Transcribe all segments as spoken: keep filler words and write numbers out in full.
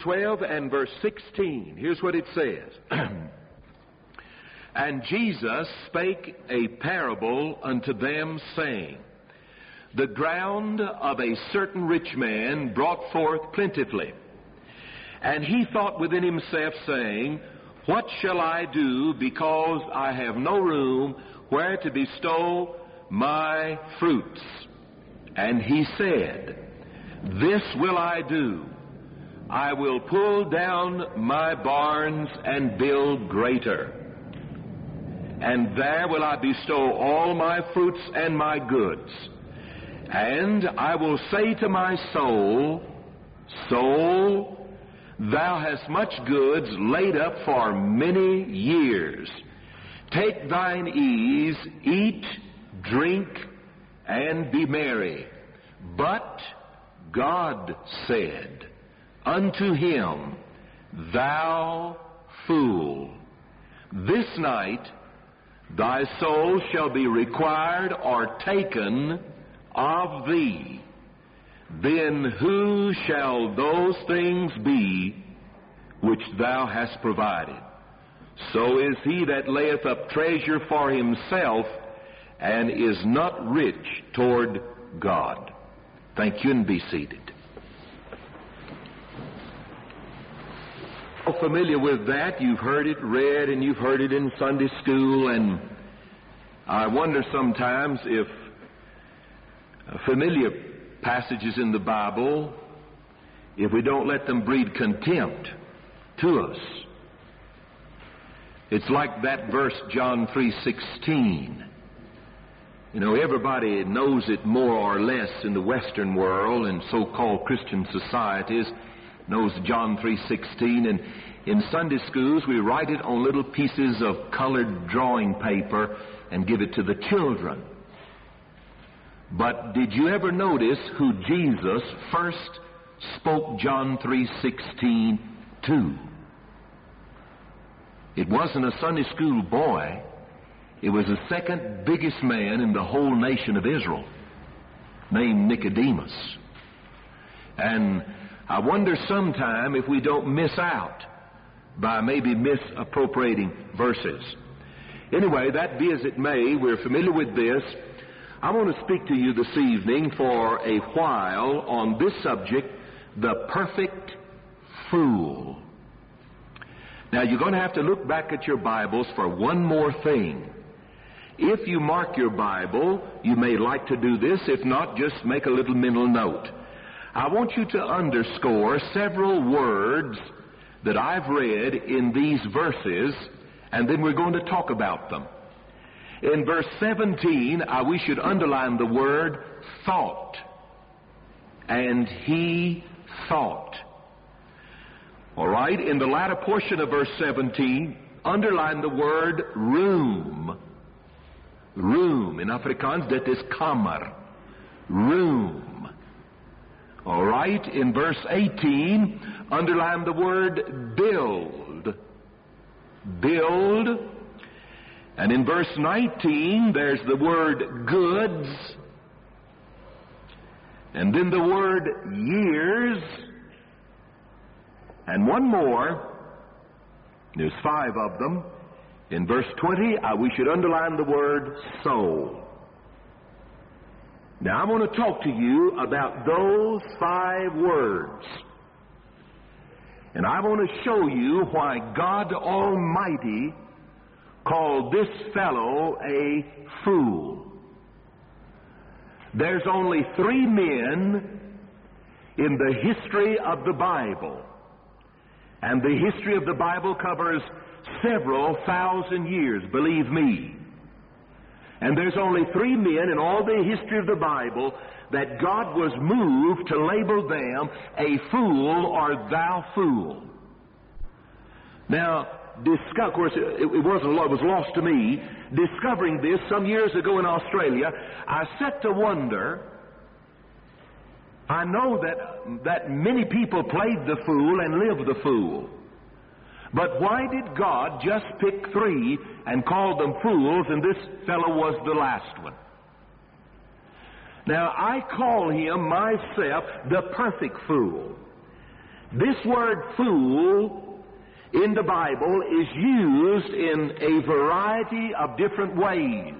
twelve and verse sixteen. Here's what it says. And Jesus spake a parable unto them, saying, The ground of a certain rich man brought forth plentifully. And he thought within himself, saying, What shall I do, because I have no room where to bestow my fruits? And he said, This will I do. I will pull down my barns and build greater. And there will I bestow all my fruits and my goods. And I will say to my soul, Soul, thou hast much goods laid up for many years. Take thine ease, eat, drink, and be merry. But God said unto him, Thou fool, this night thy soul shall be required or taken of thee. Then who shall those things be which thou hast provided? So is he that layeth up treasure for himself and is not rich toward God. Thank you, and be seated. Familiar with that. You've heard it read and you've heard it in Sunday school, and I wonder sometimes if familiar passages in the Bible, if we don't let them breed contempt to us. It's like that verse, John three sixteen. You know, everybody knows it more or less in the Western world and so-called Christian societies, knows John three sixteen, and in Sunday schools we write it on little pieces of colored drawing paper and give it to the children. But did you ever notice who Jesus first spoke John three sixteen to? It wasn't a Sunday school boy. It was the second biggest man in the whole nation of Israel, named Nicodemus. And I wonder sometime if we don't miss out by maybe misappropriating verses. Anyway, that be as it may, we're familiar with this. I want to speak to you this evening for a while on this subject, the perfect fool. Now, you're going to have to look back at your Bibles for one more thing. If you mark your Bible, you may like to do this. If not, just make a little mental note. I want you to underscore several words that I've read in these verses, and then we're going to talk about them. In verse seventeen, uh, we should underline the word thought. And he thought. All right, in the latter portion of verse seventeen, underline the word room. Room. In Afrikaans, that is kamer. Room. All right, in verse eighteen, underline the word build. Build. And in verse nineteen, there's the word goods. And then the word years. And one more. There's five of them. In verse twenty, uh, we should underline the word soul. Now, I want to talk to you about those five words. And I want to show you why God Almighty called this fellow a fool. There's only three men in the history of the Bible. And the history of the Bible covers several thousand years, believe me. And there's only three men in all the history of the Bible that God was moved to label them a fool or thou fool. Now, discover, of course, it, it wasn't it was lost to me. Discovering this some years ago in Australia, I set to wonder. I know that that many people played the fool and lived the fool. But why did God just pick three and call them fools, and this fellow was the last one? Now, I call him myself the perfect fool. This word fool in the Bible is used in a variety of different ways.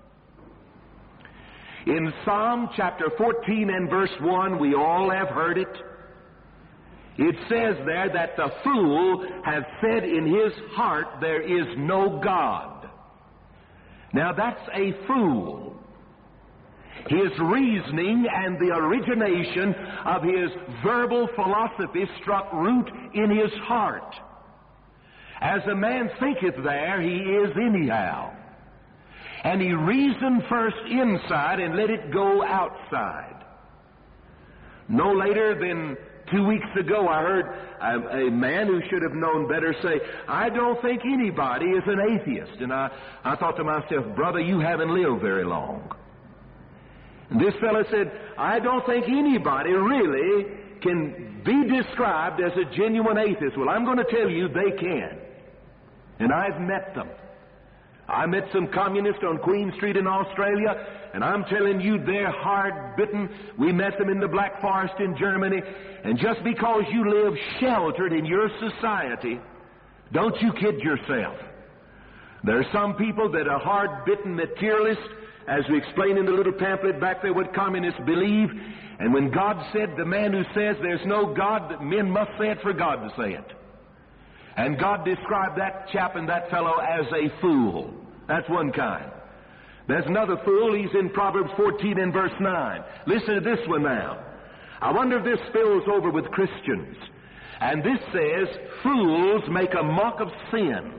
In Psalm chapter fourteen and verse one, we all have heard it. It says there that the fool has said in his heart, there is no God. Now that's a fool. His reasoning and the origination of his verbal philosophy struck root in his heart. As a man thinketh there, he is anyhow. And he reasoned first inside and let it go outside. No later than two weeks ago, I heard a, a man who should have known better say, I don't think anybody is an atheist. And I, I thought to myself, brother, you haven't lived very long. And this fellow said, I don't think anybody really can be described as a genuine atheist. Well, I'm going to tell you they can. And I've met them. I met some communists on Queen Street in Australia, and I'm telling you, they're hard-bitten. We met them in the Black Forest in Germany, and just because you live sheltered in your society, don't you kid yourself. There are some people that are hard-bitten materialists, as we explained in the little pamphlet back there, what communists believe. And when God said, the man who says there's no God, that men must say it for God to say it. And God described that chap and that fellow as a fool. That's one kind. There's another fool. He's in Proverbs fourteen and verse nine. Listen to this one now. I wonder if this spills over with Christians. And this says, fools make a mock of sin.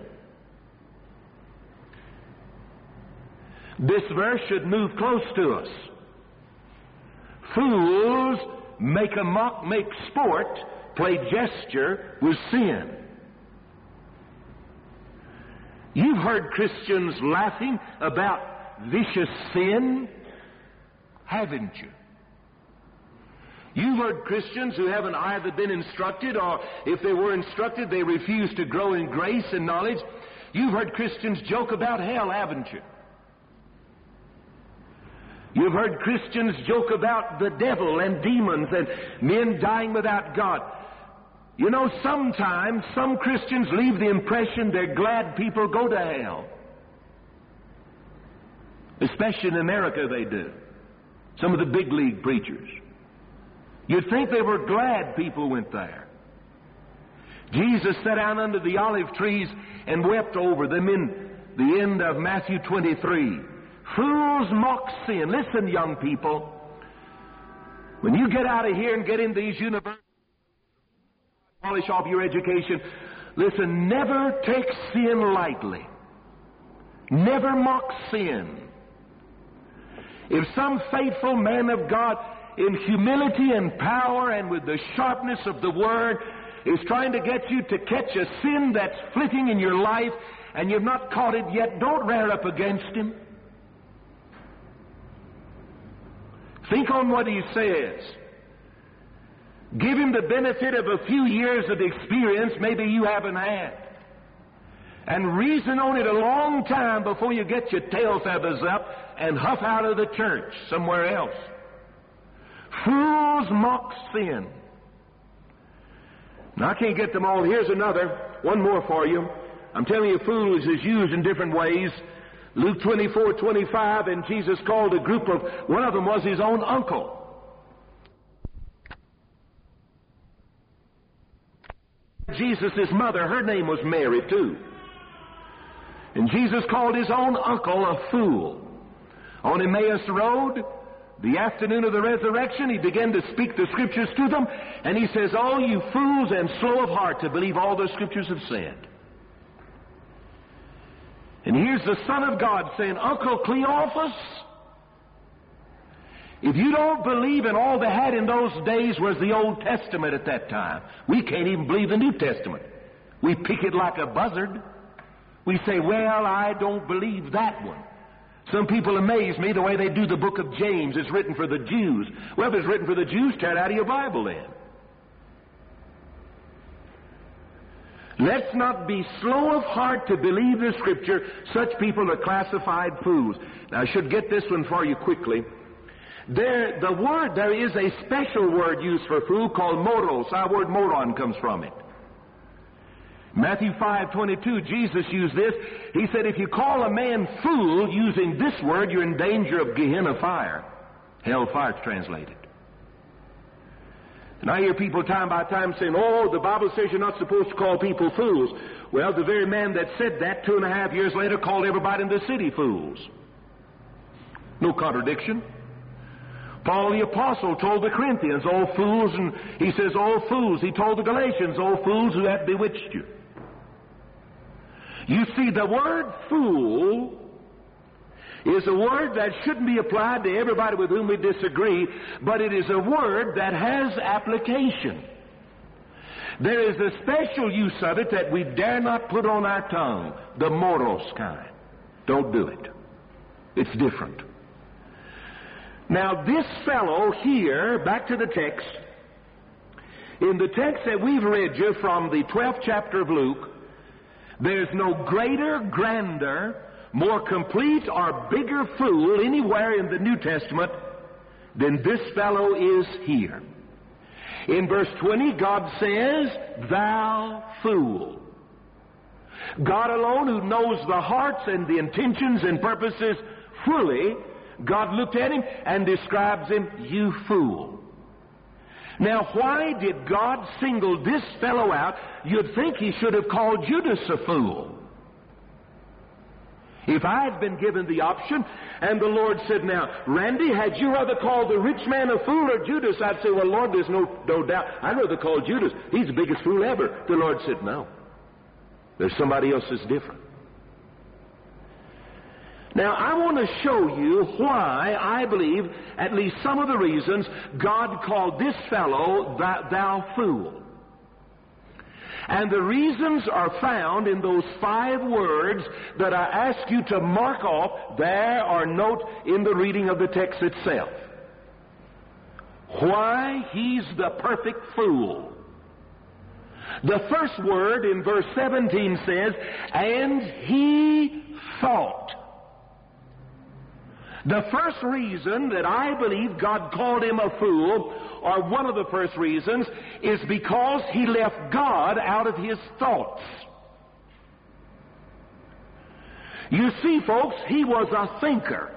This verse should move close to us. Fools make a mock, make sport, play gesture with sin. You've heard Christians laughing about vicious sin, haven't you? You've heard Christians who haven't either been instructed, or if they were instructed, they refused to grow in grace and knowledge. You've heard Christians joke about hell, haven't you? You've heard Christians joke about the devil and demons and men dying without God. You know, sometimes some Christians leave the impression they're glad people go to hell. Especially in America they do. Some of the big league preachers. You'd think they were glad people went there. Jesus sat down under the olive trees and wept over them in the end of Matthew twenty-three. Fools mock sin. Listen, young people. When you get out of here and get in these universities, polish off your education, listen, never take sin lightly. Never mock sin. If some faithful man of God, in humility and power and with the sharpness of the Word, is trying to get you to catch a sin that's flitting in your life and you've not caught it yet, don't rear up against him. Think on what he says. Give him the benefit of a few years of experience maybe you haven't had. And reason on it a long time before you get your tail feathers up and huff out of the church somewhere else. Fools mock sin. Now, I can't get them all. Here's another. One more for you. I'm telling you, fools is used in different ways. Luke twenty-four twenty-five, and Jesus called a group of, one of them was his own uncle. Jesus' mother, her name was Mary too. And Jesus called his own uncle a fool. On Emmaus Road, the afternoon of the resurrection, he began to speak the Scriptures to them, and he says, "All you fools and slow of heart to believe all the Scriptures have said." And here's the Son of God saying, "Uncle Cleophas, if you don't believe in all they had in those days was the Old Testament at that time, we can't even believe the New Testament. We pick it like a buzzard. We say, well, I don't believe that one." Some people amaze me the way they do the book of James. It's written for the Jews. Well, if it's written for the Jews, tear it out of your Bible then. Let's not be slow of heart to believe the Scripture. Such people are classified fools. Now, I should get this one for you quickly. There, the word, there is a special word used for fool called moros. Our word moron comes from it. Matthew five twenty-two, Jesus used this. He said, if you call a man fool using this word, you're in danger of Gehenna fire. Hell fire, it's translated. And I hear people time by time saying, oh, the Bible says you're not supposed to call people fools. Well, the very man that said that two and a half years later called everybody in the city fools. No contradiction. Paul the Apostle told the Corinthians, oh fools, and he says, oh fools. He told the Galatians, oh fools who have bewitched you. You see, the word fool is a word that shouldn't be applied to everybody with whom we disagree, but it is a word that has application. There is a special use of it that we dare not put on our tongue, the moros kind. Don't do it. It's different. Now, this fellow here, back to the text, in the text that we've read you from the twelfth chapter of Luke, there's no greater, grander, more complete or bigger fool anywhere in the New Testament than this fellow is here. In verse twenty, God says, thou fool. God alone, who knows the hearts and the intentions and purposes fully, God looked at him and describes him, you fool. Now, why did God single this fellow out? You'd think he should have called Judas a fool. If I had been given the option, and the Lord said, now, Randy, had you rather call the rich man a fool or Judas? I'd say, well, Lord, there's no, no doubt. I'd rather call Judas. He's the biggest fool ever. The Lord said, no. There's somebody else that's different. Now, I want to show you why I believe, at least some of the reasons, God called this fellow thou, thou fool. And the reasons are found in those five words that I ask you to mark off there or note in the reading of the text itself. Why he's the perfect fool. The first word in verse seventeen says, and he thought. The first reason that I believe God called him a fool, or one of the first reasons, is because he left God out of his thoughts. You see, folks, he was a thinker.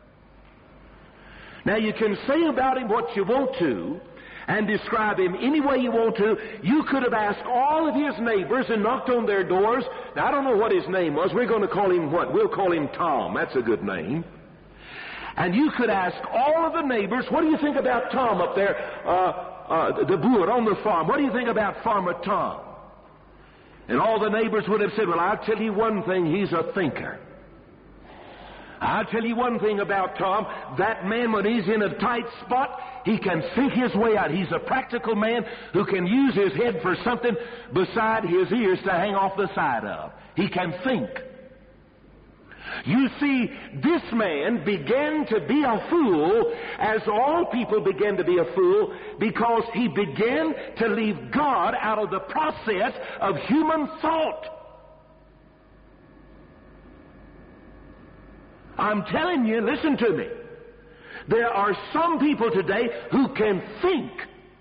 Now, you can say about him what you want to, and describe him any way you want to. You could have asked all of his neighbors and knocked on their doors. Now, I don't know what his name was. We're going to call him what? We'll call him Tom. That's a good name. And you could ask all of the neighbors, what do you think about Tom up there, uh, uh, the boer on the farm? What do you think about Farmer Tom? And all the neighbors would have said, well, I'll tell you one thing, he's a thinker. I'll tell you one thing about Tom, that man, when he's in a tight spot, he can think his way out. He's a practical man who can use his head for something beside his ears to hang off the side of. He can think. You see, this man began to be a fool, as all people began to be a fool, because he began to leave God out of the process of human thought. I'm telling you, listen to me. There are some people today who can think.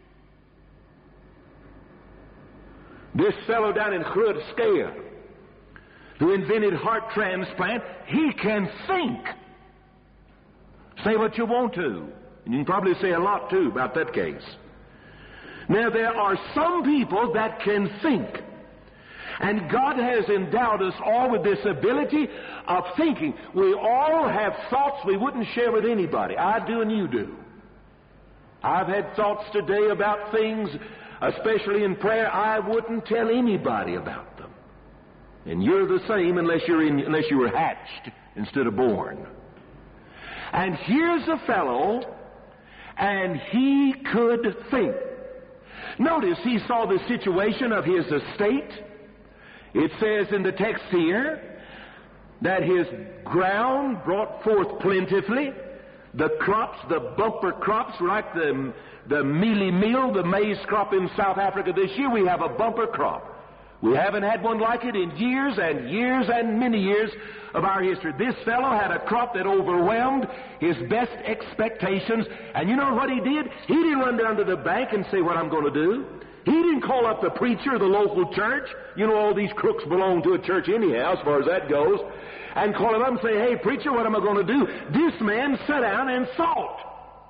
This fellow down in Crud Scale, who invented heart transplant, he can think. Say what you want to. And you can probably say a lot, too, about that case. Now, there are some people that can think. And God has endowed us all with this ability of thinking. We all have thoughts we wouldn't share with anybody. I do and you do. I've had thoughts today about things, especially in prayer, I wouldn't tell anybody about them. And you're the same unless you're in, unless you were hatched instead of born. And here's a fellow, and he could think. Notice he saw the situation of his estate. It says in the text here that his ground brought forth plentifully. The crops, the bumper crops, like the, the mealie meal, the maize crop in South Africa this year, we have a bumper crop. We haven't had one like it in years and years and many years of our history. This fellow had a crop that overwhelmed his best expectations. And you know what he did? He didn't run down to the bank and say what I'm going to do. He didn't call up the preacher of the local church. You know, all these crooks belong to a church anyhow, as far as that goes. And call him up and say, hey, preacher, what am I going to do? This man sat down and thought.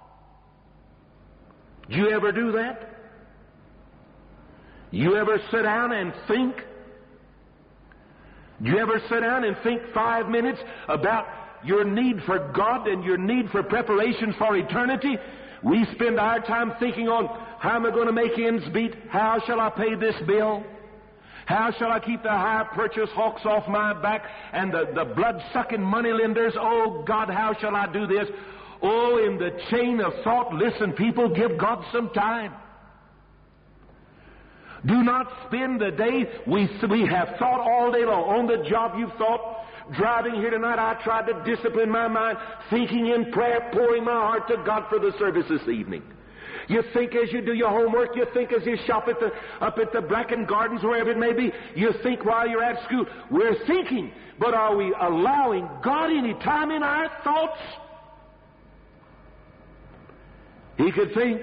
Do you ever do that? You ever sit down and think? Do you ever sit down and think five minutes about your need for God and your need for preparation for eternity? We spend our time thinking on, how am I going to make ends meet? How shall I pay this bill? How shall I keep the hire purchase hawks off my back and the, the blood-sucking moneylenders? Oh, God, how shall I do this? Oh, in the chain of thought, listen, people, give God some time. Do not spend the day, we, we have thought all day long. On the job you've thought. Driving here tonight, I tried to discipline my mind, thinking in prayer, pouring my heart to God for the service this evening. You think as you do your homework, you think as you shop at the, up at the Blackened Gardens, wherever it may be, you think while you're at school. We're thinking, but are we allowing God any time in our thoughts? He could think.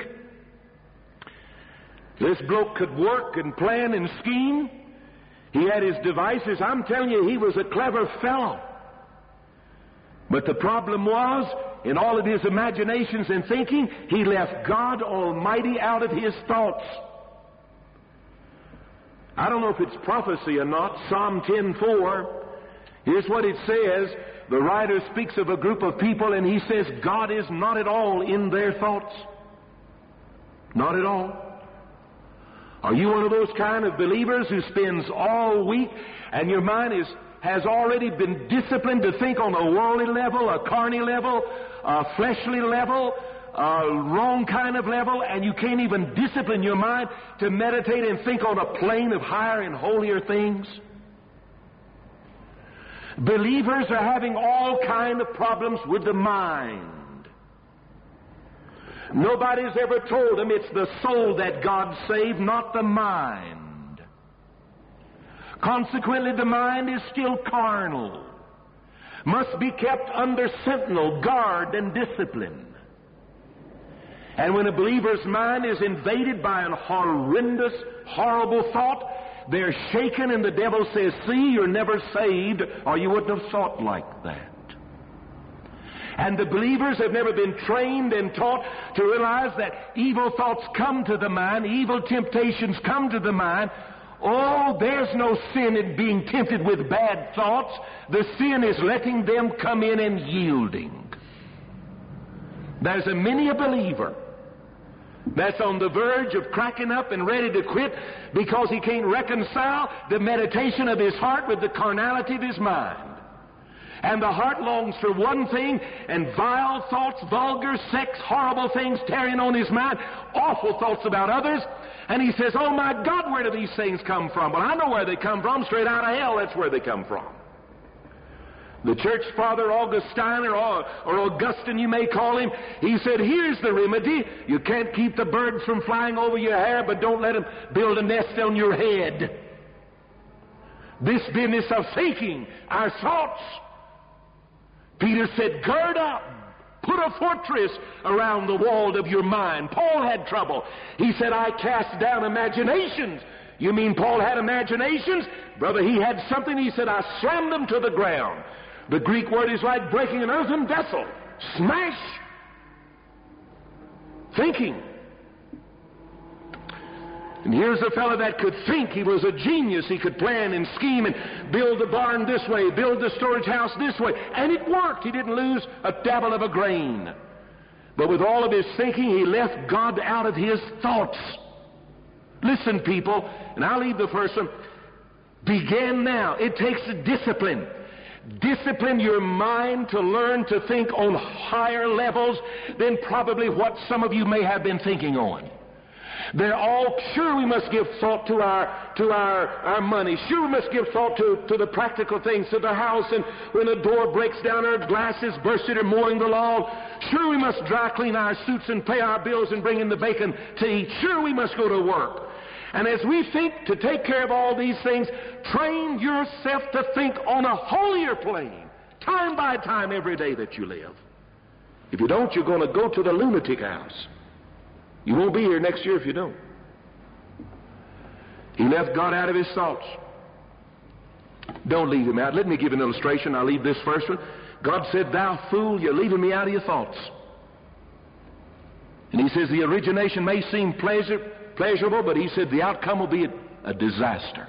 This bloke could work and plan and scheme. He had his devices. I'm telling you, he was a clever fellow. But the problem was, in all of his imaginations and thinking, he left God Almighty out of his thoughts. I don't know if it's prophecy or not. Psalm ten four. Here's what it says. The writer speaks of a group of people and he says, God is not at all in their thoughts. Not at all. Are you one of those kind of believers who spends all week and your mind is has already been disciplined to think on a worldly level, a carnal level, a fleshly level, a wrong kind of level, and you can't even discipline your mind to meditate and think on a plane of higher and holier things? Believers are having all kind of problems with the mind. Nobody's ever told them it's the soul that God saved, not the mind. Consequently, the mind is still carnal, must be kept under sentinel, guard, and discipline. And when a believer's mind is invaded by an horrendous, horrible thought, they're shaken and the devil says, see, you're never saved, or you wouldn't have thought like that. And the believers have never been trained and taught to realize that evil thoughts come to the mind, evil temptations come to the mind. Oh, there's no sin in being tempted with bad thoughts. The sin is letting them come in and yielding. There's a many a believer that's on the verge of cracking up and ready to quit because he can't reconcile the meditation of his heart with the carnality of his mind. And the heart longs for one thing, and vile thoughts, vulgar sex, horrible things tearing on his mind, awful thoughts about others. And he says, oh my God, where do these things come from? Well, I know where they come from, straight out of hell, that's where they come from. The church father, Augustine, or, or Augustine, you may call him, he said, here's the remedy. You can't keep the birds from flying over your hair, but don't let them build a nest on your head. This business of thinking, our thoughts. Peter said, gird up, put a fortress around the wall of your mind. Paul had trouble. He said, I cast down imaginations. You mean Paul had imaginations? Brother, he had something. He said, I slammed them to the ground. The Greek word is like breaking an earthen vessel. Smash. Thinking. And here's a fellow that could think. He was a genius. He could plan and scheme and build the barn this way, build the storage house this way. And it worked. He didn't lose a dabble of a grain. But with all of his thinking, he left God out of his thoughts. Listen, people, and I'll leave the first one. Begin now. It takes discipline. Discipline your mind to learn to think on higher levels than probably what some of you may have been thinking on. They're all, sure we must give thought to our to our, our money. Sure we must give thought to, to the practical things, to the house, and when a door breaks down, our glasses bursted or mowing the lawn. Sure we must dry clean our suits and pay our bills and bring in the bacon to eat. Sure we must go to work. And as we think to take care of all these things, train yourself to think on a holier plane, time by time, every day that you live. If you don't, you're going to go to the lunatic house. You won't be here next year if you don't. He left God out of his thoughts. Don't leave him out. Let me give an illustration. I'll leave this first one. God said, "Thou fool, you're leaving me out of your thoughts." And he says the origination may seem pleasure, pleasurable, but he said the outcome will be a, a disaster.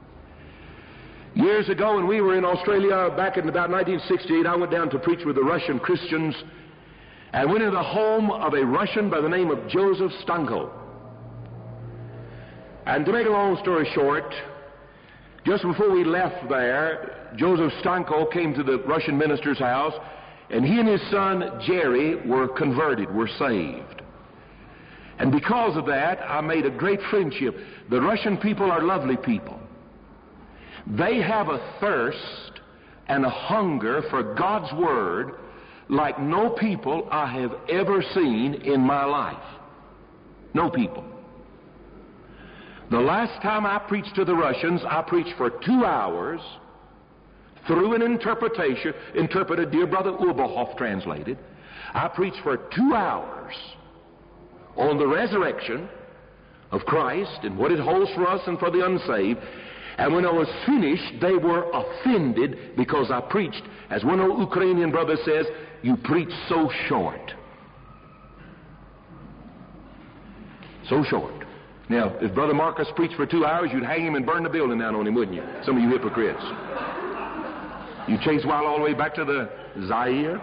Years ago when we were in Australia, back in about nineteen sixty-eight, I went down to preach with the Russian Christians and went into the home of a Russian by the name of Joseph Stanko. And to make a long story short, just before we left there, Joseph Stanko came to the Russian minister's house, and he and his son Jerry were converted, were saved. And because of that, I made a great friendship. The Russian people are lovely people. They have a thirst and a hunger for God's Word like no people I have ever seen in my life. No people. The last time I preached to the Russians, I preached for two hours through an interpretation, interpreted, dear Brother Uberhoff translated. I preached for two hours on the resurrection of Christ and what it holds for us and for the unsaved. And when I was finished, they were offended because I preached, as one old Ukrainian brother says, "You preach so short." So short. Now, if Brother Marcus preached for two hours, you'd hang him and burn the building down on him, wouldn't you? Some of you hypocrites. You chase Wild all the way back to the Zaire?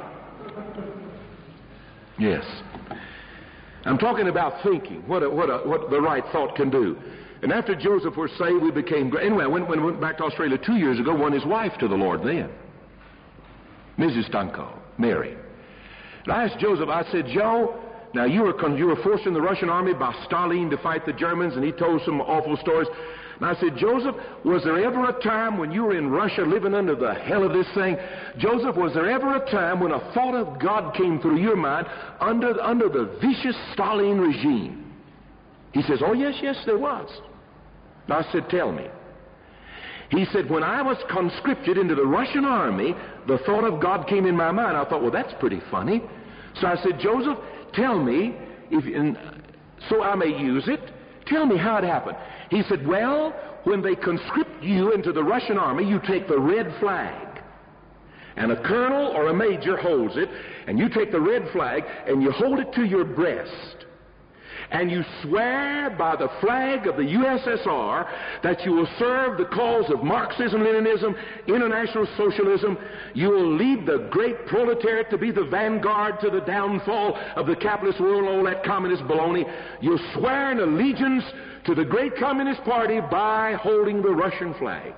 Yes. I'm talking about thinking, what, a, what, a, what the right thought can do. And after Joseph was saved, we became great. Anyway, when, when I went back to Australia two years ago, won his wife to the Lord then, Missus Stanko, Mary. And I asked Joseph, I said, "Joe, now you were, you were forced in the Russian army by Stalin to fight the Germans," and he told some awful stories. And I said, "Joseph, was there ever a time when you were in Russia living under the hell of this thing? Joseph, was there ever a time when a thought of God came through your mind under, under the vicious Stalin regime?" He says, "Oh, yes, yes, there was." And I said, "Tell me." He said, "When I was conscripted into the Russian army, the thought of God came in my mind." I thought, well, that's pretty funny. So I said, "Joseph, tell me, if, and so I may use it, tell me how it happened." He said, "Well, when they conscript you into the Russian army, you take the red flag. And a colonel or a major holds it, and you take the red flag and you hold it to your breast. And you swear by the flag of the U S S R that you will serve the cause of Marxism, Leninism, international socialism. You will lead the great proletariat to be the vanguard to the downfall of the capitalist world, all that communist baloney. You'll swear an allegiance to the great Communist Party by holding the Russian flag."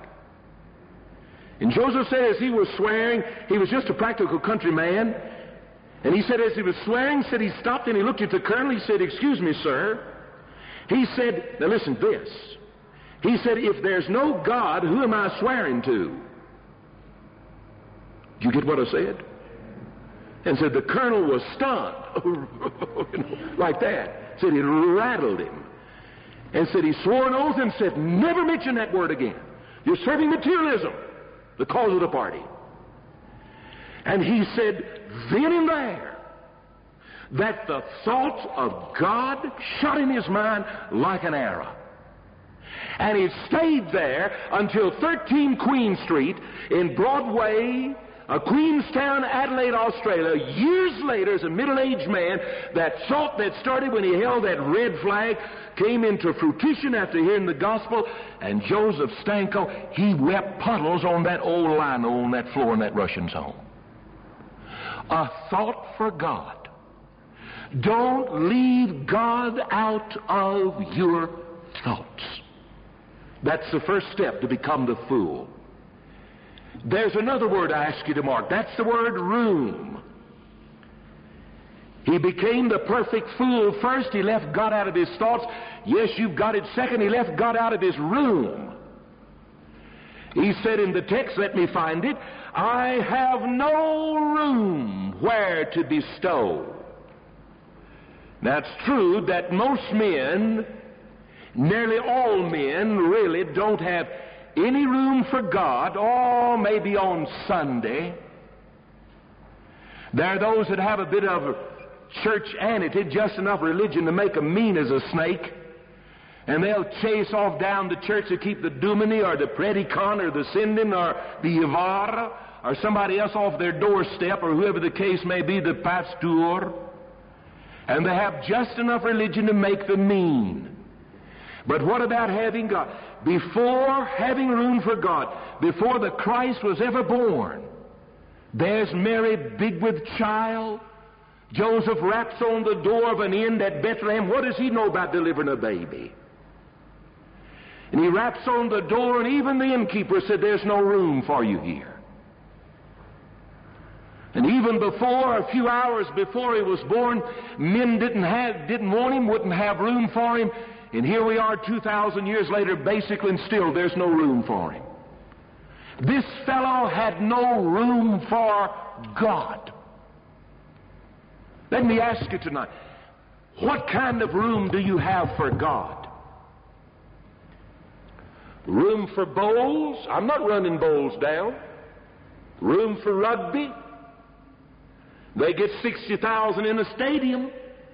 And Joseph said as he was swearing, he was just a practical countryman, and he said as he was swearing, said he stopped and he looked at the colonel. He said, "Excuse me, sir." He said, now listen this. He said, "If there's no God, who am I swearing to?" Do you get what I said? And said the colonel was stunned, like that. Said it rattled him. And said he swore an oath and said, "Never mention that word again. You're serving materialism, the cause of the party." And he said, then and there, that the thought of God shot in his mind like an arrow. And it stayed there until thirteen Queen Street in Broadway, uh, Queenstown, Adelaide, Australia. Years later, as a middle-aged man, that thought that started when he held that red flag came into fruition after hearing the gospel. And Joseph Stanko, he wept puddles on that old lino on that floor in that Russian's home. A thought for God. Don't leave God out of your thoughts. That's the first step to become the fool. There's another word I ask you to mark. That's the word room. He became the perfect fool. First, he left God out of his thoughts. Yes, you've got it. Second, he left God out of his room. He said in the text, let me find it, "I have no room where to bestow." Now, it's true that most men nearly all men really don't have any room for God, or maybe on Sunday. There are those that have a bit of church-anity, just enough religion to make them mean as a snake. And they'll chase off down to church to keep the Dumini or the Predicon or the Sindin or the Yavara or somebody else off their doorstep, or whoever the case may be, the pastor. And they have just enough religion to make them mean. But what about having God? Before having room for God, before the Christ was ever born, there's Mary big with child. Joseph raps on the door of an inn at Bethlehem. What does he know about delivering a baby? And he raps on the door, and even the innkeeper said, there's no room for you here. And even before, a few hours before he was born, men didn't have, didn't want him, wouldn't have room for him. And here we are two thousand years later, basically, and still there's no room for him. This fellow had no room for God. Let me ask you tonight, what kind of room do you have for God? Room for bowls? I'm not running bowls down. Room for rugby? They get sixty thousand in a stadium.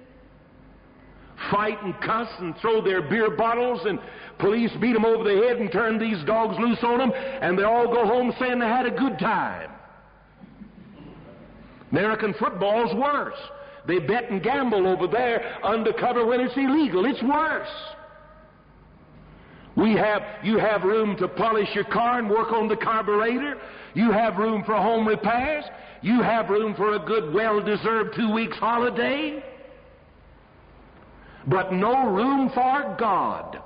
Fight and cuss and throw their beer bottles, and police beat them over the head and turn these dogs loose on them, and they all go home saying they had a good time. American football's worse. They bet and gamble over there undercover when it's illegal. It's worse. We have, you have room to polish your car and work on the carburetor. You have room for home repairs. You have room for a good, well-deserved two weeks holiday. But no room for God.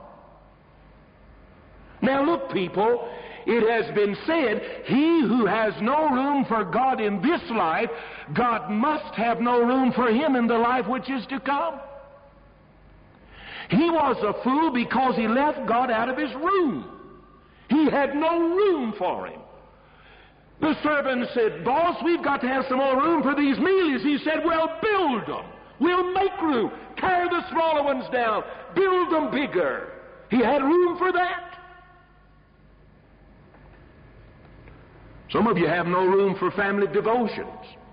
Now look, people, it has been said, he who has no room for God in this life, God must have no room for him in the life which is to come. He was a fool because he left God out of his room. He had no room for him. The servant said, boss, we've got to have some more room for these mealies. He said, well, build them. We'll make room. Tear the smaller ones down. Build them bigger. He had room for that. Some of you have no room for family devotions.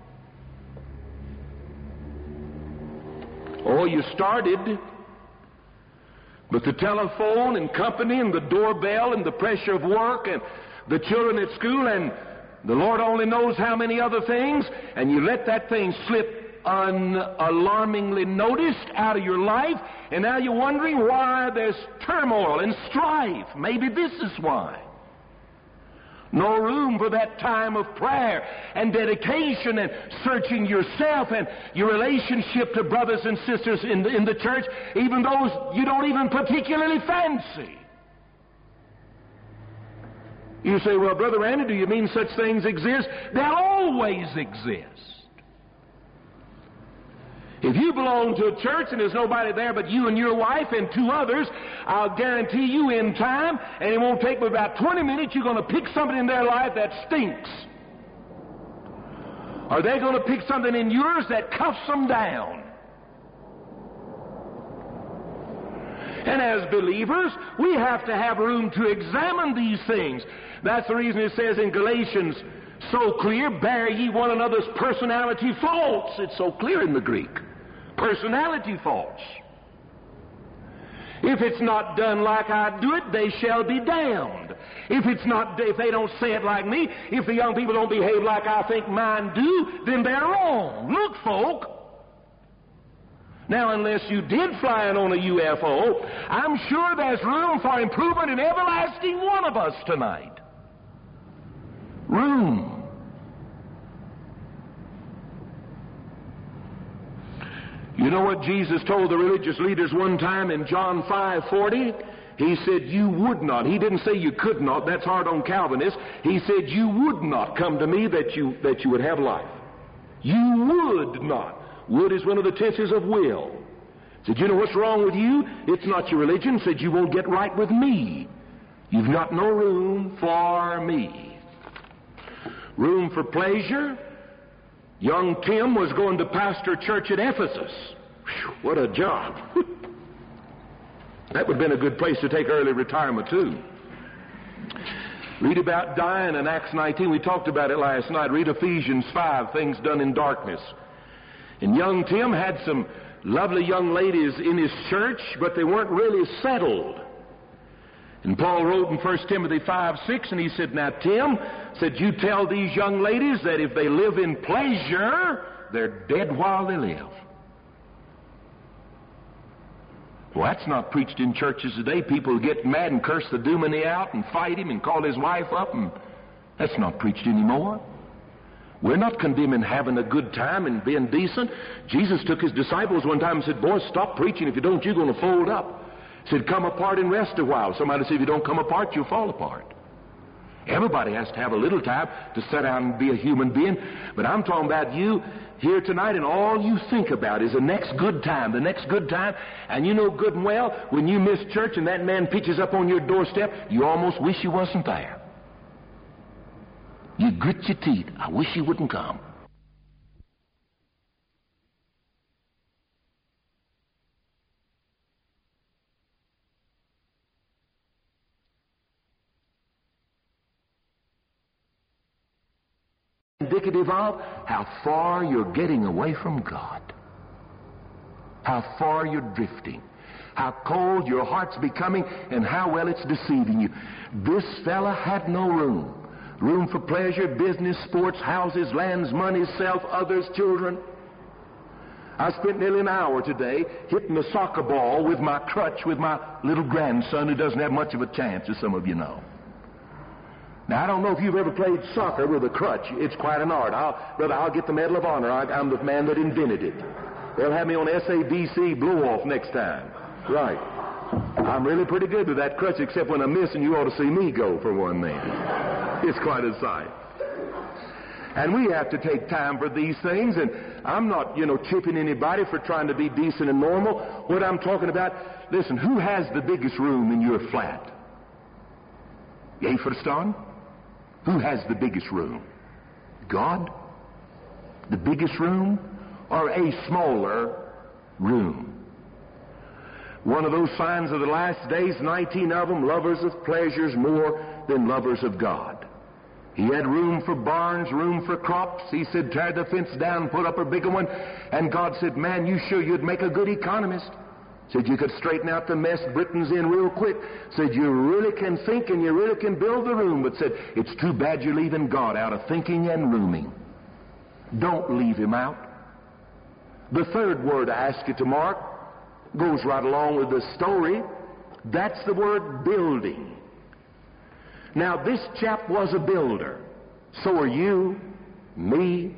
Oh, you started, but the telephone and company and the doorbell and the pressure of work and the children at school and the Lord only knows how many other things, and you let that thing slip unalarmingly noticed out of your life, and now you're wondering why there's turmoil and strife. Maybe this is why. No room for that time of prayer and dedication and searching yourself and your relationship to brothers and sisters in the, in the church, even those you don't even particularly fancy. You say, well, Brother Randy, do you mean such things exist? They'll always exist. If you belong to a church and there's nobody there but you and your wife and two others, I'll guarantee you in time, and it won't take but about twenty minutes, you're going to pick something in their life that stinks. Or they're going to pick something in yours that cuffs them down. And as believers, we have to have room to examine these things. That's the reason it says in Galatians, so clear, bear ye one another's personality faults. It's so clear in the Greek. Personality faults. If it's not done like I do it, they shall be damned. If it's not, if they don't say it like me, if the young people don't behave like I think mine do, then they're wrong. Look, folk. Now, unless you did fly in on a U F O, I'm sure there's room for improvement in every lasting one of us tonight. Room. You know what Jesus told the religious leaders one time in John five forty? He said, you would not. He didn't say you could not. That's hard on Calvinists. He said, you would not come to me that you, that you would have life. You would not. Would is one of the tenses of will. He said, you know what's wrong with you? It's not your religion. He said, you won't get right with me. You've got no room for me. Room for pleasure. Young Tim was going to pastor church at Ephesus. Whew, what a job. That would have been a good place to take early retirement, too. Read about dying in Acts nineteen. We talked about it last night. Read Ephesians five, things done in darkness. And young Tim had some lovely young ladies in his church, but they weren't really settled. And Paul wrote in First Timothy five six, and he said, now, Tim, said, you tell these young ladies that if they live in pleasure, they're dead while they live. Well, that's not preached in churches today. People get mad and curse the dominie out and fight him and call his wife up, and that's not preached anymore. We're not condemning having a good time and being decent. Jesus took his disciples one time and said, boys, stop preaching. If you don't, you're going to fold up. He said, come apart and rest a while. Somebody said, if you don't come apart, you'll fall apart. Everybody has to have a little time to sit down and be a human being. But I'm talking about you here tonight, and all you think about is the next good time, the next good time. And you know good and well, when you miss church and that man pitches up on your doorstep, you almost wish he wasn't there. You grit your teeth. I wish he wouldn't come. Indicative of how far you're getting away from God, how far you're drifting, how cold your heart's becoming, and how well it's deceiving you. This fella had no room. Room for pleasure, business, sports, houses, lands, money, self, others, children. I spent nearly an hour today hitting the soccer ball with my crutch with my little grandson who doesn't have much of a chance, as some of you know. Now, I don't know if you've ever played soccer with a crutch. It's quite an art. I'll, brother, I'll get the Medal of Honor. I, I'm the man that invented it. They'll have me on S A B C blow-off next time. Right. I'm really pretty good with that crutch, except when I miss, and you ought to see me go for one man. It's quite a sight. And we have to take time for these things, and I'm not, you know, chipping anybody for trying to be decent and normal. What I'm talking about, listen, who has the biggest room in your flat? Yea, first on? Who has the biggest room? God? The biggest room? Or a smaller room? One of those signs of the last days, nineteen of them, lovers of pleasures more than lovers of God. He had room for barns, room for crops. He said, tear the fence down, put up a bigger one. And God said, man, you sure you'd make a good economist? Said you could straighten out the mess Britain's in real quick. Said you really can think and you really can build the room. But said, it's too bad you're leaving God out of thinking and rooming. Don't leave him out. The third word I ask you to mark goes right along with the story. That's the word building. Now, this chap was a builder. So are you, me.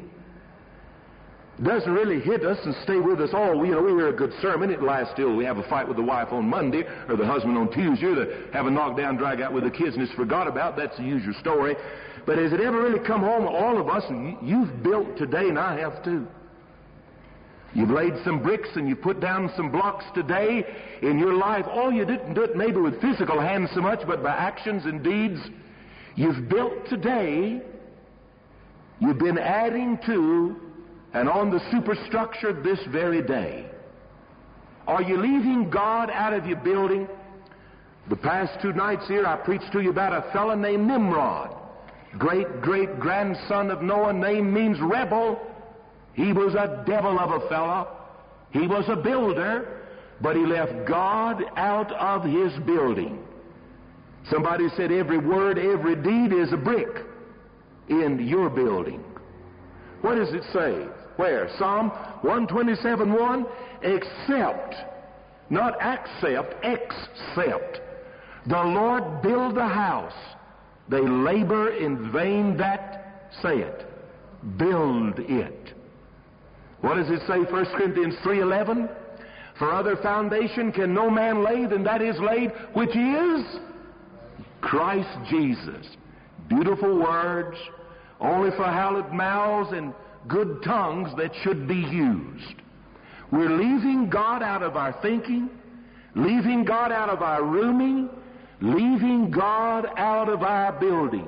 Doesn't really hit us and stay with us all. We, you know, we hear a good sermon. It lasts till we have a fight with the wife on Monday or the husband on Tuesday, or the, have a knockdown, drag out with the kids and it's forgot about. That's the usual story. But has it ever really come home, all of us, and you've built today, and I have too. You've laid some bricks and you put down some blocks today in your life. All you didn't do it maybe with physical hands so much, but by actions and deeds. You've built today. You've been adding to and on the superstructure this very day. Are you leaving God out of your building? The past two nights here I preached to you about a fellow named Nimrod. Great, great grandson of Noah. Name means rebel. He was a devil of a fellow. He was a builder, but he left God out of his building. Somebody said every word, every deed is a brick in your building. What does it say? Where? Psalm one twenty-seven one, except, not accept, except the Lord build the house, they labor in vain that say it. Build it. What does it say, First Corinthians three eleven? For other foundation can no man lay than that is laid, which is Christ Jesus. Beautiful words, only for hallowed mouths and good tongues that should be used. We're leaving God out of our thinking, leaving God out of our rooming, leaving God out of our building.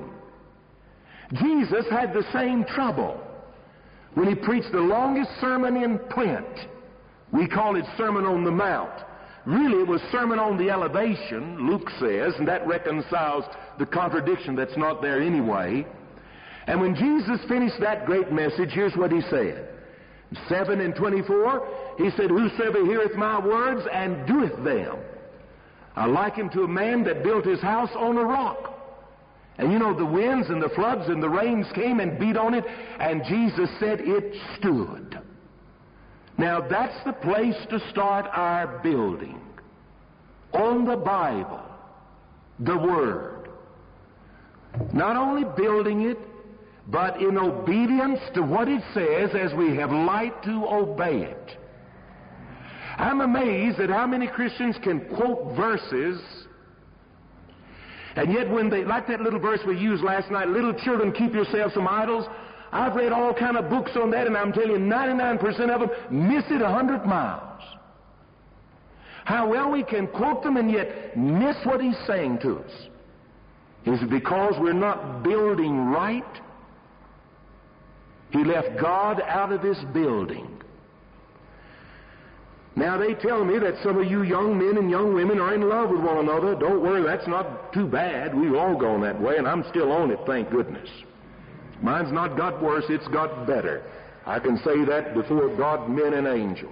Jesus had the same trouble when he preached the longest sermon in print. We call it Sermon on the Mount. Really, it was Sermon on the Elevation, Luke says, and that reconciles the contradiction that's not there anyway. And when Jesus finished that great message, here's what he said. seven and twenty-four, he said, whosoever heareth my words and doeth them, I liken to a man that built his house on a rock. And you know, the winds and the floods and the rains came and beat on it, and Jesus said it stood. Now, that's the place to start our building. On the Bible, the Word. Not only building it, but in obedience to what it says as we have light to obey it. I'm amazed at how many Christians can quote verses, and yet when they, like that little verse we used last night, little children, keep yourselves from idols. I've read all kind of books on that, and I'm telling you, ninety-nine percent of them miss it a hundred miles. How well we can quote them and yet miss what he's saying to us. Is it because we're not building right? He left God out of this building. Now they tell me that some of you young men and young women are in love with one another. Don't worry, that's not too bad. We've all gone that way, and I'm still on it, thank goodness. Mine's not got worse, it's got better. I can say that before God, men, and angels.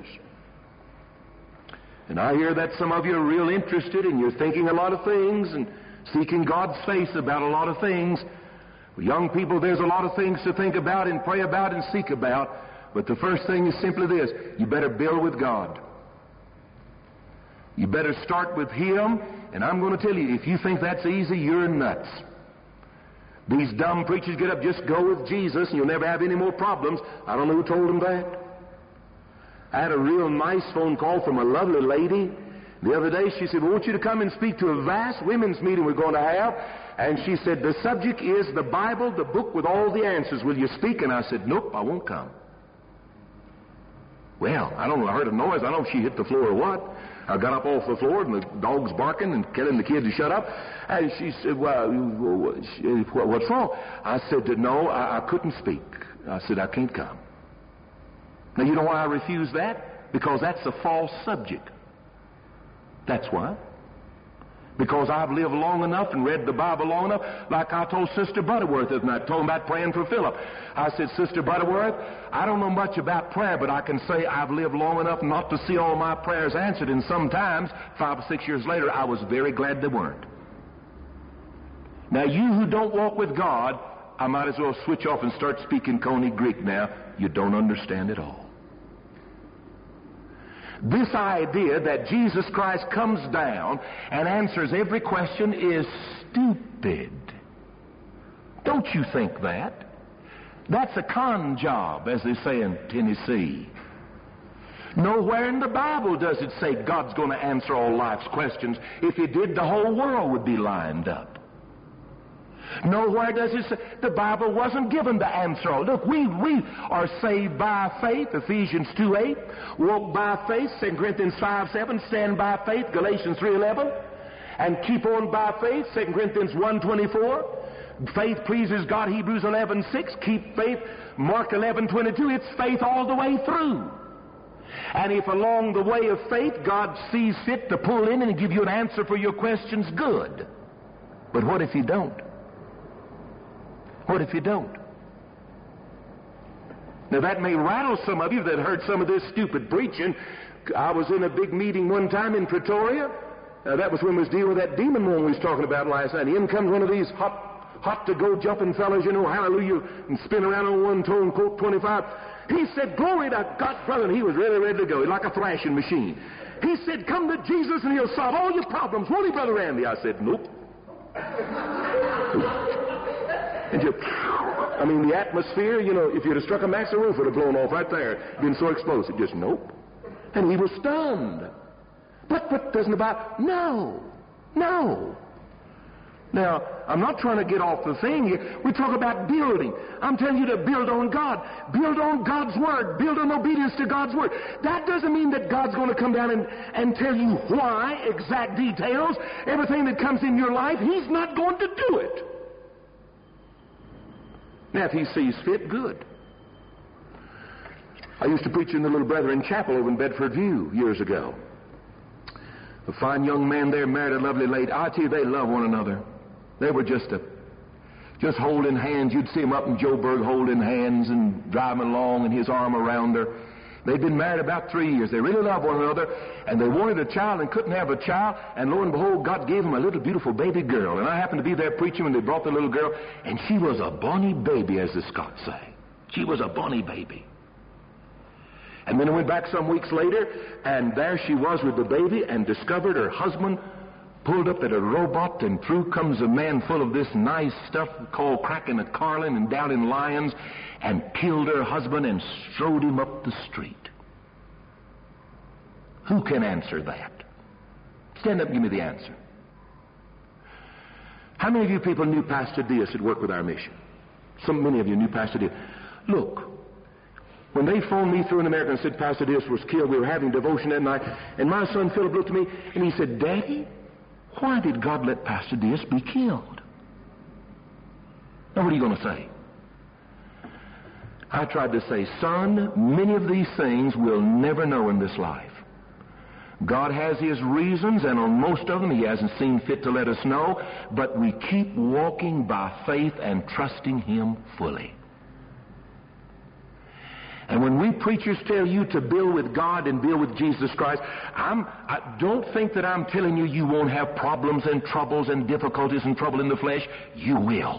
And I hear that some of you are real interested and you're thinking a lot of things and seeking God's face about a lot of things. Young people, there's a lot of things to think about and pray about and seek about. But the first thing is simply this: you better build with God. You better start with Him. And I'm going to tell you, if you think that's easy, you're nuts. These dumb preachers get up, just go with Jesus and you'll never have any more problems. I don't know who told them that. I had a real nice phone call from a lovely lady the other day. She said, "We want you to come and speak to a vast women's meeting we're going to have." And she said, "The subject is the Bible, the book with all the answers. Will you speak?" And I said, "Nope, I won't come." Well, I don't know. I heard a noise. I don't know if she hit the floor or what. I got up off the floor, and the dog's barking and telling the kid to shut up. And she said, "Well, what's wrong?" I said, "No, I, I couldn't speak." I said, "I can't come." Now, you know why I refuse that? Because that's a false subject. That's why. Because I've lived long enough and read the Bible long enough, like I told Sister Butterworth the other night, told him about praying for Philip. I said, "Sister Butterworth, I don't know much about prayer, but I can say I've lived long enough not to see all my prayers answered, and sometimes, five or six years later, I was very glad they weren't." Now, you who don't walk with God, I might as well switch off and start speaking Coney Greek now. You don't understand it all. This idea that Jesus Christ comes down and answers every question is stupid. Don't you think that? That's a con job, as they say in Tennessee. Nowhere in the Bible does it say God's going to answer all life's questions. If He did, the whole world would be lined up. Nowhere does it say the Bible wasn't given the answer. Look, we, we are saved by faith, Ephesians two eight. Walk by faith, Second Corinthians five seven. Stand by faith, Galatians three eleven. And keep on by faith, Second Corinthians one twenty-four. Faith pleases God, Hebrews eleven six. Keep faith, Mark eleven twenty-two. It's faith all the way through. And if along the way of faith God sees fit to pull in and give you an answer for your questions, good. But what if He don't? What if you don't? Now, that may rattle some of you that heard some of this stupid preaching. I was in a big meeting one time in Pretoria. Uh, that was when we was dealing with that demon one we was talking about last night. In comes one of these hot, hot-to-go jumping fellas, you know, hallelujah, and spin around on one toe and quote twenty-five. He said, "Glory to God, brother," and he was really ready to go, like a thrashing machine. He said, "Come to Jesus and He'll solve all your problems. Won't He, Brother Randy?" I said, "Nope." And you, I mean, the atmosphere, you know, if you'd have struck a match, the roof would have blown off right there. Been so explosive. Just nope. And he was stunned. But, but doesn't the Bible? No. No. Now, I'm not trying to get off the thing here. We talk about building. I'm telling you to build on God. Build on God's Word. Build on obedience to God's Word. That doesn't mean that God's going to come down and, and tell you why, exact details, everything that comes in your life. He's not going to do it. Now, if He sees fit, good. I used to preach in the Little Brethren Chapel over in Bedford View years ago. A fine young man there married a lovely lady. I tell you, they love one another. They were just a, just holding hands. You'd see them up in Joburg holding hands and driving along and his arm around her. They'd been married about three years. They really loved one another, and they wanted a child and couldn't have a child, and lo and behold, God gave them a little beautiful baby girl. And I happened to be there preaching when they brought the little girl, and she was a bonny baby, as the Scots say. She was a bonny baby. And then I went back some weeks later, and there she was with the baby, and discovered her husband pulled up at a robot, and through comes a man full of this nice stuff called cracking a carlin and down in lions, and killed her husband and strode him up the street. Who can answer that? Stand up and give me the answer. How many of you people knew Pastor Diaz had worked with our mission? So many of you knew Pastor Diaz. Look, when they phoned me through in America and said Pastor Diaz was killed, we were having devotion that night, and my son Philip looked at me and he said, Daddy, why did God let Pastor Diaz be killed? Now what are you going to say? I tried to say, son, many of these things we'll never know in this life. God has his reasons, and on most of them he hasn't seen fit to let us know, but we keep walking by faith and trusting him fully. And when we preachers tell you to build with God and build with Jesus Christ, I'm, I don't think that I'm telling you you won't have problems and troubles and difficulties and trouble in the flesh. You will.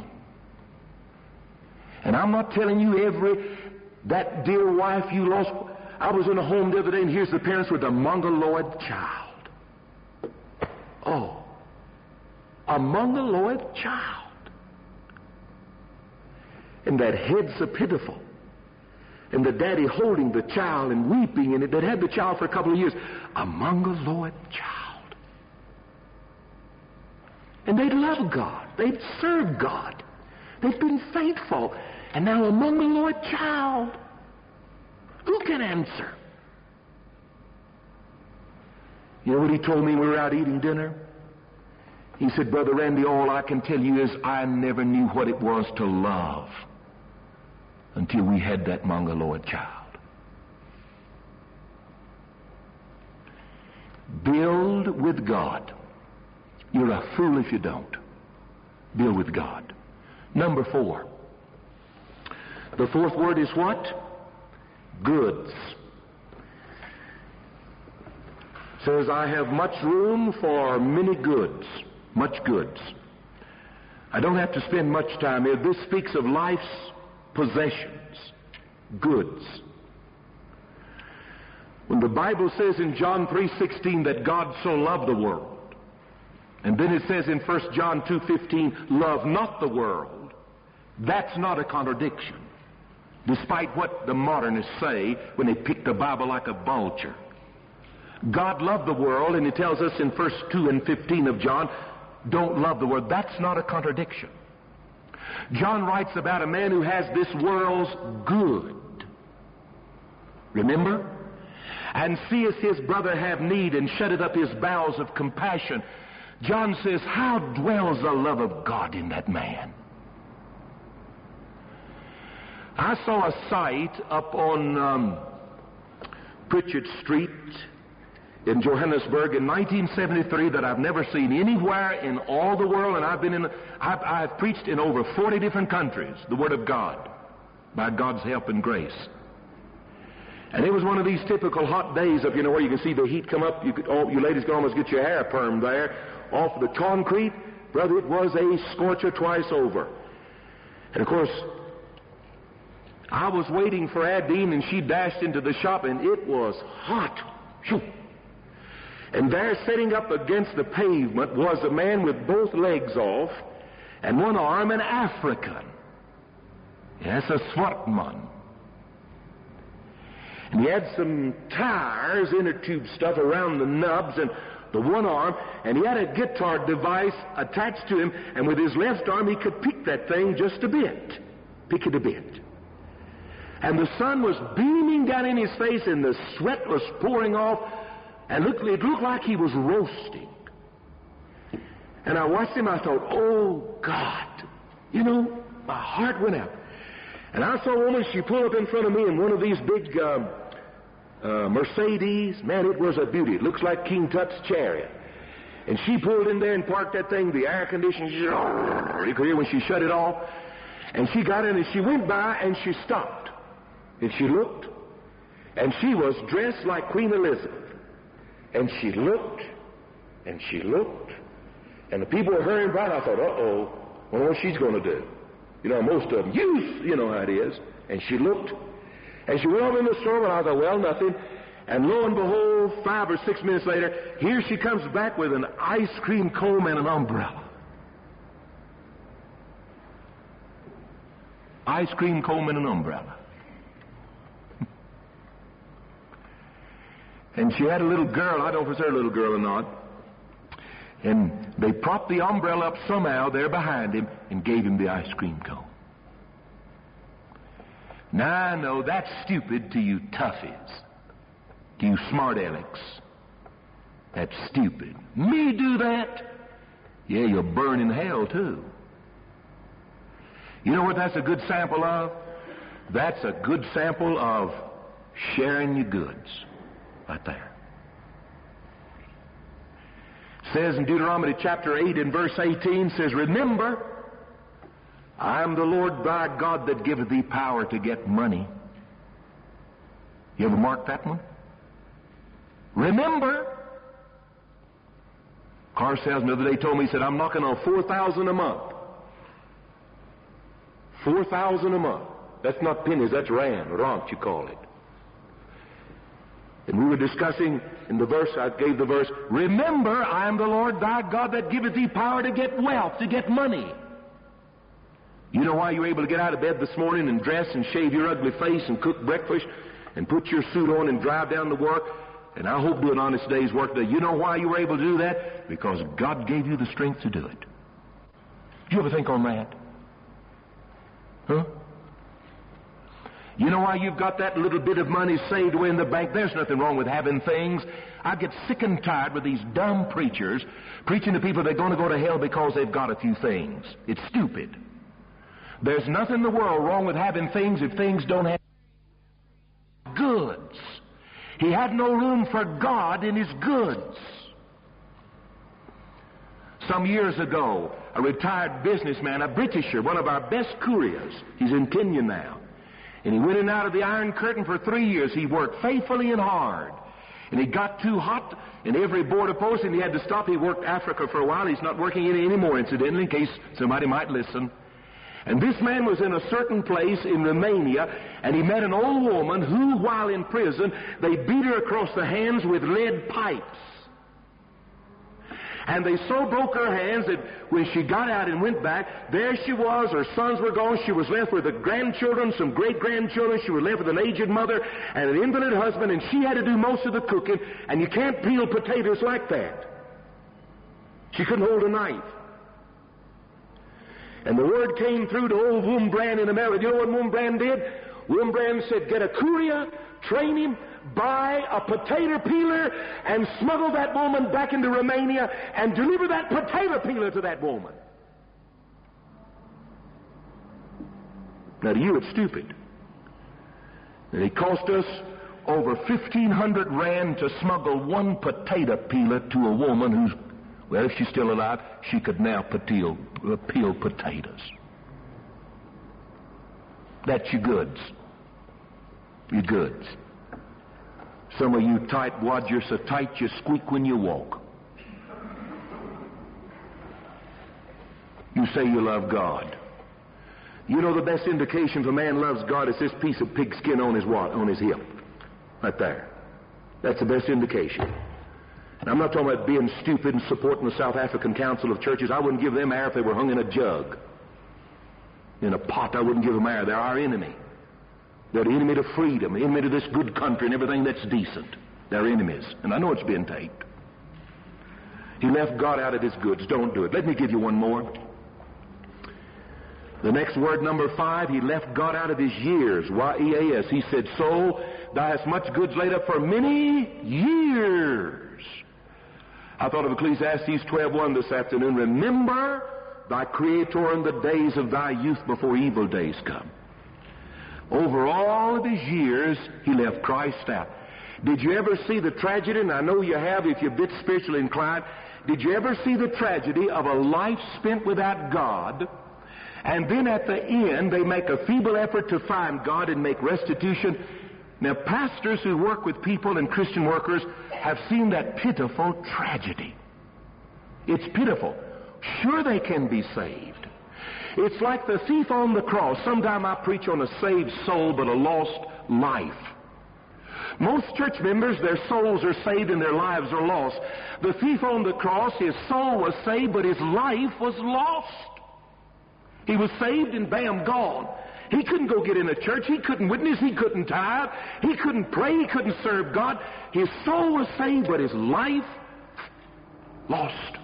And I'm not telling you every, that dear wife you lost. I was in a home the other day, and here's the parents with a mongoloid child. Oh, a mongoloid child. And that head so pitiful. And the daddy holding the child and weeping, and they'd had the child for a couple of years. A mongoloid child. And they'd love God. They'd serve God. They'd been faithful. And now a mongoloid child. Who can answer? You know what he told me when we were out eating dinner? He said, Brother Randy, all I can tell you is I never knew what it was to love until we had that mongoloid child. Build with God. You're a fool if you don't. Build with God. Number four. The fourth word is what? Goods. Says, I have much room for many goods. Much goods. I don't have to spend much time here. This speaks of life's possessions, goods. When the Bible says in John three sixteen that God so loved the world, and then it says in First John two fifteen, love not the world, that's not a contradiction, despite what the modernists say when they pick the Bible like a vulture. God loved the world, and he tells us in First two and fifteen of John, don't love the world. That's not a contradiction. John writes about a man who has this world's good. Remember? And seeth his brother have need, and shutteth up his bowels of compassion. John says, how dwells the love of God in that man? I saw a sight up on um, Pritchard Street in Johannesburg in nineteen seventy-three that I've never seen anywhere in all the world, and I've been in, I've, I've preached in over forty different countries, the Word of God, by God's help and grace. And it was one of these typical hot days up, you know, where you can see the heat come up. You could, oh, you ladies can almost get your hair permed there off the concrete. Brother, it was a scorcher twice over. And of course, I was waiting for Adine, and she dashed into the shop, and it was hot. Shoo. And there, sitting up against the pavement, was a man with both legs off and one arm, an African. Yes, a Swartman. And he had some tires, inner tube stuff around the nubs and the one arm, and he had a guitar device attached to him, and with his left arm he could pick that thing just a bit. Pick it a bit. And the sun was beaming down in his face, and the sweat was pouring off, and looked, it looked like he was roasting. And I watched him, I thought, oh, God. You know, my heart went out. And I saw a woman, she pulled up in front of me in one of these big um, uh, Mercedes. Man, it was a beauty. It looks like King Tut's chariot. And she pulled in there and parked that thing. The air conditioning, you could hear when she shut it off. And she got in and she went by and she stopped. And she looked. And she was dressed like Queen Elizabeth. And she looked. And she looked. And the people were hurrying by. And I thought, uh-oh, I wonder what she's going to do. You know, most of them use, you know how it is. And she looked. And she went over in the store, and I thought, well, nothing. And lo and behold, five or six minutes later, here she comes back with an ice cream cone and an umbrella. Ice cream cone and an umbrella. And she had a little girl, I don't know if it's her little girl or not. And they propped the umbrella up somehow there behind him and gave him the ice cream cone. Now I know that's stupid to you toughies, to you smart alecks. That's stupid. Me do that? Yeah, you'll burn in hell too. You know what that's a good sample of? That's a good sample of sharing your goods. Right there. It says in Deuteronomy chapter eight and verse eighteen, says, remember, I am the Lord thy God that giveth thee power to get money. You ever mark that one? Remember. Car salesman the other day told me, he said, I'm knocking on four thousand a month. Four thousand a month. That's not pennies, that's rand, rand you call it. And we were discussing in the verse, I gave the verse, remember, I am the Lord thy God that giveth thee power to get wealth, to get money. You know why you were able to get out of bed this morning and dress and shave your ugly face and cook breakfast and put your suit on and drive down to work? And I hope do an honest day's work today. You know why you were able to do that? Because God gave you the strength to do it. Did you ever think on that? Huh? You know why you've got that little bit of money saved away in the bank? There's nothing wrong with having things. I get sick and tired with these dumb preachers preaching to people they're going to go to hell because they've got a few things. It's stupid. There's nothing in the world wrong with having things if things don't have goods. He had no room for God in his goods. Some years ago, a retired businessman, a Britisher, one of our best couriers, he's in Kenya now, and he went in and out of the Iron Curtain for three years. He worked faithfully and hard. And he got too hot in every border post, and he had to stop. He worked Africa for a while. He's not working any anymore, incidentally, in case somebody might listen. And this man was in a certain place in Romania, and he met an old woman who, while in prison, they beat her across the hands with lead pipes. And they so broke her hands that when she got out and went back, there she was, her sons were gone, she was left with the grandchildren, some great-grandchildren, she was left with an aged mother and an invalid husband, and she had to do most of the cooking, and you can't peel potatoes like that. She couldn't hold a knife. And the word came through to old Wurmbrand in America. You know what Wurmbrand did? Wurmbrand said, get a courier, train him, buy a potato peeler, and smuggle that woman back into Romania and deliver that potato peeler to that woman. Now to you it's stupid. And it cost us over fifteen hundred rand to smuggle one potato peeler to a woman who's, well, if she's still alive, she could now peel, uh, peel potatoes. That's your goods. Your goods. Some of you tight wads, you're so tight you squeak when you walk. You say you love God. You know the best indication if a man loves God is this piece of pigskin on his what? On his hip. Right there. That's the best indication. And I'm not talking about being stupid and supporting the South African Council of Churches. I wouldn't give them air if they were hung in a jug. In a pot, I wouldn't give them air. They're our enemy. They're the enemy to freedom, the enemy to this good country and everything that's decent. They're enemies. And I know it's being taped. He left God out of his goods. Don't do it. Let me give you one more. The next word, number five, he left God out of his years. Y E A S. He said, so thou hast much goods laid up for many years. I thought of Ecclesiastes twelve one this afternoon. Remember thy Creator in the days of thy youth before evil days come. Over all of his years, he left Christ out. Did you ever see the tragedy, and I know you have if you're a bit spiritually inclined, did you ever see the tragedy of a life spent without God, and then at the end they make a feeble effort to find God and make restitution? Now, pastors who work with people and Christian workers have seen that pitiful tragedy. It's pitiful. Sure, they can be saved. It's like the thief on the cross. Sometime I preach on a saved soul but a lost life. Most church members, their souls are saved and their lives are lost. The thief on the cross, his soul was saved, but his life was lost. He was saved and bam, gone. He couldn't go get in a church. He couldn't witness. He couldn't tithe. He couldn't pray. He couldn't serve God. His soul was saved, but his life lost.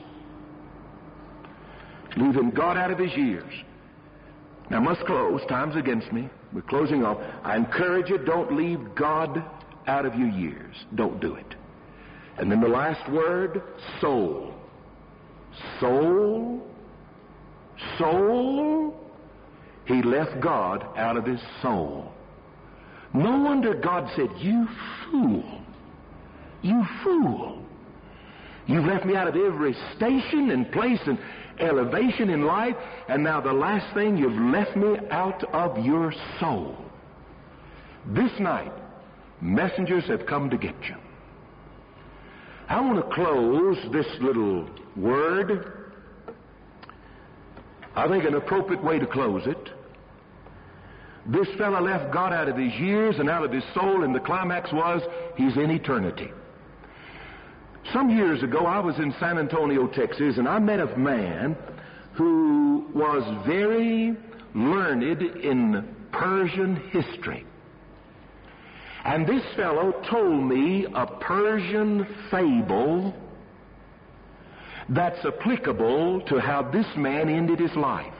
Leaving God out of his years. Now, I must close. Time's against me. We're closing off. I encourage you, don't leave God out of your years. Don't do it. And then the last word, soul. Soul. Soul. He left God out of his soul. No wonder God said, you fool. You fool. You've left me out of every station and place and elevation in life, and now the last thing, you've left me out of your soul. This night, messengers have come to get you. I want to close this little word. I think an appropriate way to close it. This fellow left God out of his years and out of his soul, and the climax was he's in eternity. Some years ago, I was in San Antonio, Texas, and I met a man who was very learned in Persian history. And this fellow told me a Persian fable that's applicable to how this man ended his life.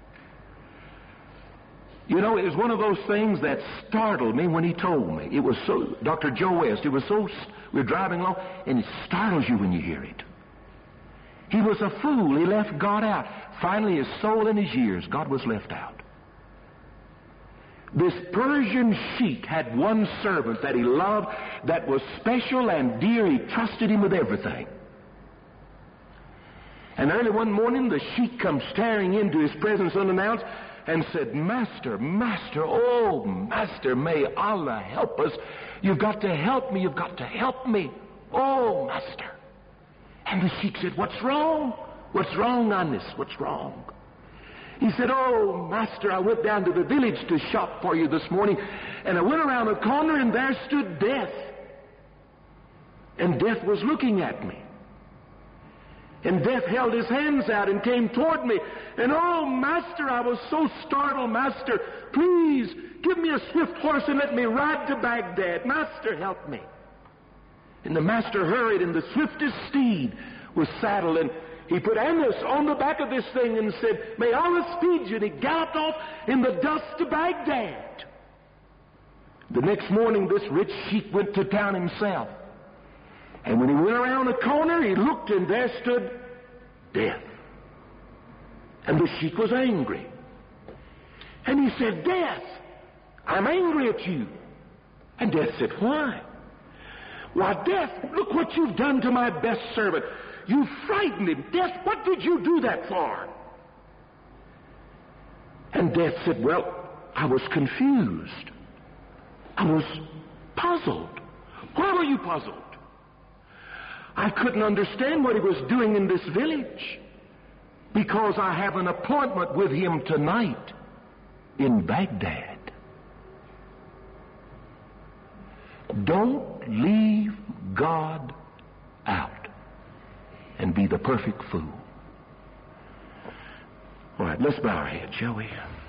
You know, it was one of those things that startled me when he told me. It was so, Doctor Joe West, it was so, we were driving along, and it startles you when you hear it. He was a fool. He left God out. Finally, his soul and his years, God was left out. This Persian sheik had one servant that he loved that was special and dear. He trusted him with everything. And early one morning, the sheik comes staring into his presence unannounced and said, Master, Master, oh, Master, may Allah help us. You've got to help me. You've got to help me. Oh, Master. And the sheik said, what's wrong? What's wrong, Anis? What's wrong? He said, oh, Master, I went down to the village to shop for you this morning, and I went around the corner, and there stood Death. And Death was looking at me. And Death held his hands out and came toward me. And, oh, Master, I was so startled. Master, please give me a swift horse and let me ride to Baghdad. Master, help me. And the master hurried, and the swiftest steed was saddled, and he put Anis on the back of this thing and said, may Allah speed you. And he galloped off in the dust to Baghdad. The next morning, this rich sheik went to town himself. And when he went around the corner, he looked, and there stood Death. And the sheik was angry. And he said, Death, I'm angry at you. And Death said, why? Why, Death, look what you've done to my best servant. You frightened him. Death, what did you do that for? And Death said, well, I was confused. I was puzzled. Why were you puzzled? I couldn't understand what he was doing in this village, because I have an appointment with him tonight in Baghdad. Don't leave God out and be the perfect fool. All right, let's bow our heads, shall we?